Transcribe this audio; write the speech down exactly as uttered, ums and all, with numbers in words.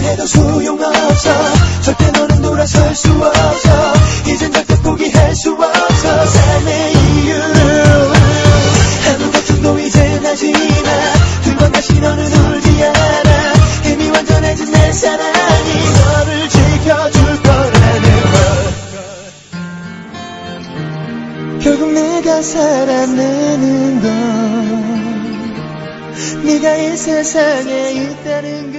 해도 소용없어. 절대 너는 돌아설 수 없어. 이젠 절대 포기할 수 없어. 삶의 이유 아무 걱정도 이젠 하지마. 두 번 다시 너는 울지 않아. 이미 완전해진 내 사랑이 너를 지켜줄 거라는 걸. 결국 내가 살아내는 건 네가 이 세상에 있다는 걸.